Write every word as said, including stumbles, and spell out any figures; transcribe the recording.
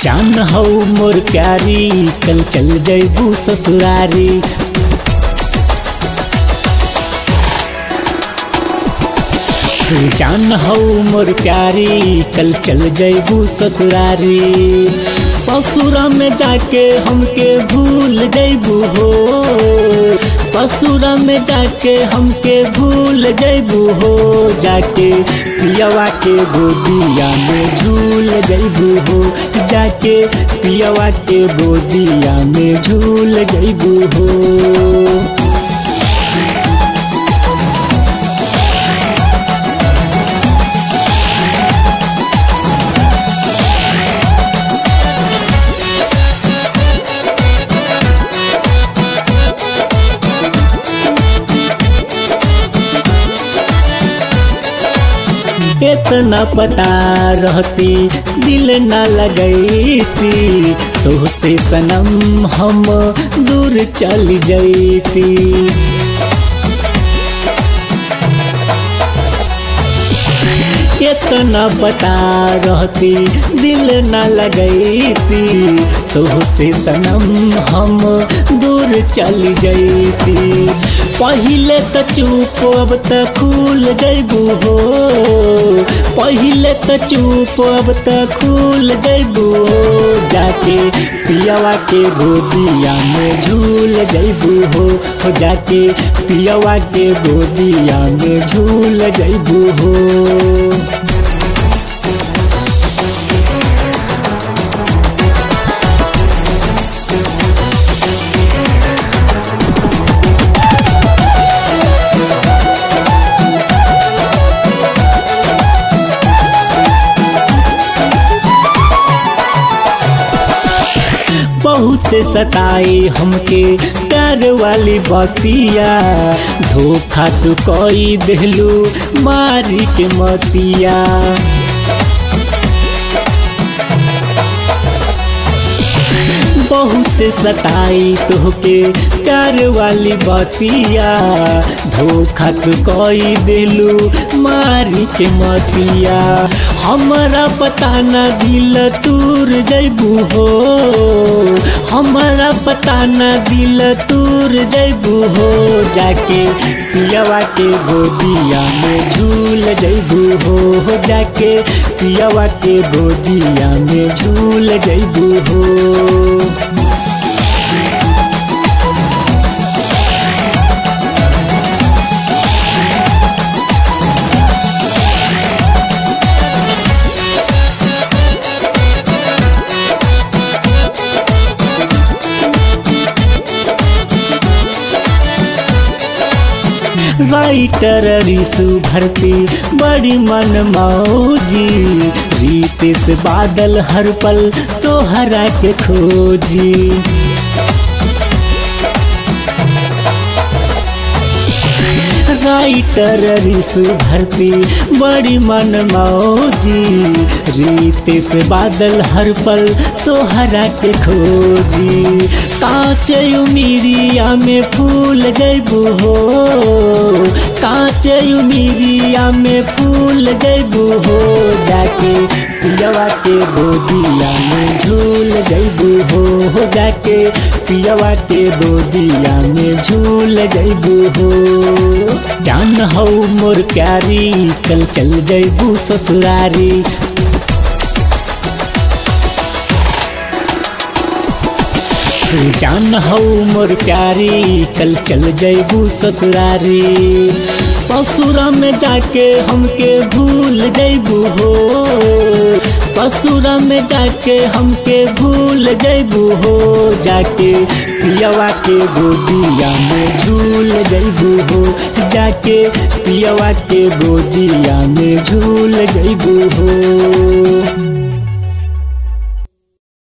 जान हौ मोर प्यारी कल चल जैबू ससुरारी। तू जान हौ मोर प्यारी कल चल जैबू ससुरारी। ससुरा में जाके हमके भूल जैबू हो, ससुरा में जाके हमके भूल जैबू हो। जाके पियवा के गोदिया में झूल जैबू हो, जाके पियवा के गोदिया में झूल जैबू हो। इतना पता रहती दिल न लगैती, तोहसे सनम हम दूर चल जैती। इतना पता रहती दिल न लगैती, तोहसे सनम हम दूर चल जैती। पहिले त चुप अब त खुल जैबू हो, पहिले त चुप अब त खुल जैबू हो। जाके पियवा के गोदिया में झूल जैबू हो, हो जाके पियवा के गोदिया में झूल जैबू हो। बहुत सताई हमके प्यार वाली बतिया, धोखा तू कोई देलू मारी के मतिया। बहुत सताई तोहके प्यार वाली बतिया, धोखा तू कोई देलू मारी के मतिया। हमारा पता न दिल तूर जैबू हो, हमारा पता न दिल तूर जैबू हो। जाके पियवा के गोदिया में झूल जैबू हो, हो जाके पियवा के गोदिया में झूल जैबू हो। राइटर रिसु भरती बड़ी मन मौजी, रीत से बादल हर पल तोहरा के खोजी। राइटर रिसु भरती बड़ी मन मौजी, रीत से बादल हर पल तोहरा के खोजी। कांच उमिरिया में फूल जैबू हो, कांच उमिरिया में फूल जैबू हो। जाके पियवा के गोदिया में झूल जैबू हो, हो जाके पियवा के गोदिया में झूल जैबू हो। जान हौ मोर प्यारी कल चल जैबू ससुरारी। तू जान हौ मोर प्यारी कल चल जैबू ससुरारी। ससुरा में जाके हमके भूल जैबू हो, ससुरा में जाके हमके भूल जैबू हो। जाके पियवा के गोदिया में झूल जैबू हो, जाके पियवा के गोदिया में झूल जैबू हो।